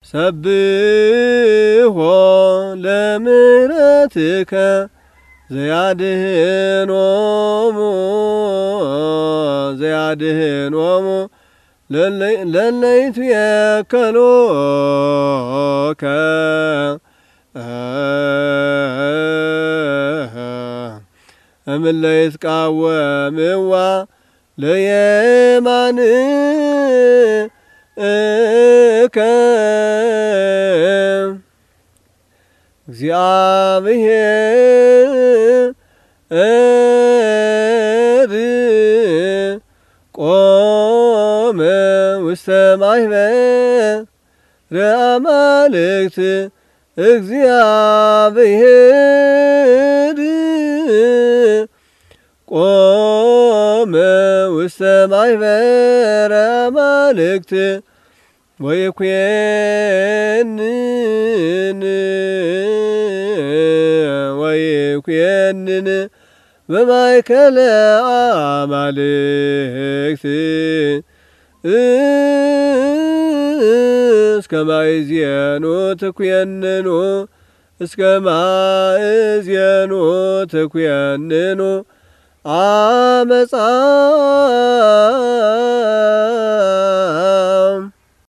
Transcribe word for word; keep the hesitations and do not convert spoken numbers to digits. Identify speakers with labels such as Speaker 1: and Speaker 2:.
Speaker 1: ሰብሖ ለምሕረትከ ዘያድኅኖሙ ዘያድኅኖሙ ለእለ ይትዌከሎከ እምእለ ይትቃወምዋ ለየማንከ እግዚአብሔር ቆመ ውስተ ማኅበረ አማልክት እግዚአብሔር ቆመ ውስተ ማኅበረ አማልክት ወይኩየንን ወይኩየንን በማእከለ አማልክት እስከ ማእዜኑ ትኩየንኑ እስከ ማእዜኑ ትኩየንኑ አመፃ